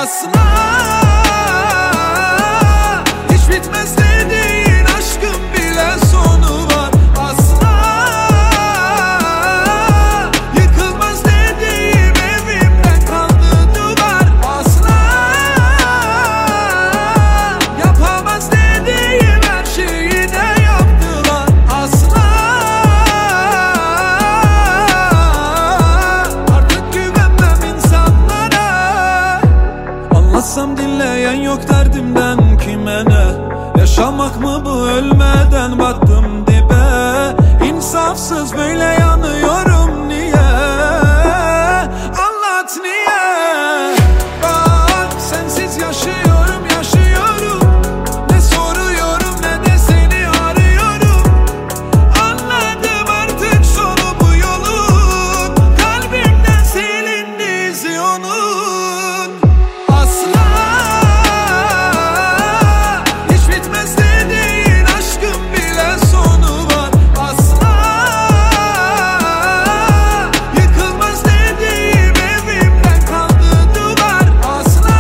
Asla hiç bitmez dediğin aşkın bile sonu var. Asla yıkılmaz dediğim evimden kaldı duvar. Asla yapamaz dediğim her şeyi de yaptılar. Asla artık güvenmem insanlara. Anlatsam dinleyen yok derdimden kime ne? Yaşamak mı bu, ölmeden battım dibe. İnsafsız böyle yanıyorum niye? Anlat niye? Bak sensiz yaşıyorum yaşıyorum. Ne soruyorum ne de seni arıyorum. Anladım artık sonu bu yolun. Kalbimden silindi izi onun. Asla hiç bitmez dediğin aşkın bile sonu var. Asla yıkılmaz dediğim evimden kaldı duvar. Asla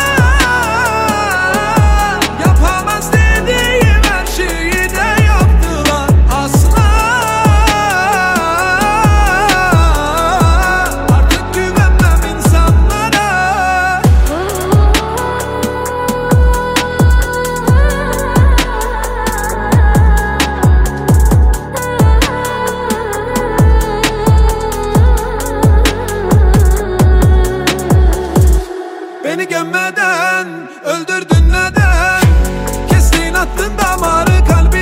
yapamaz dediğim her şeyi de yaptılar. Asla artık güvenmem insanlara. Beni gömmeden öldürdün neden? Kestin attın damarı kalbime.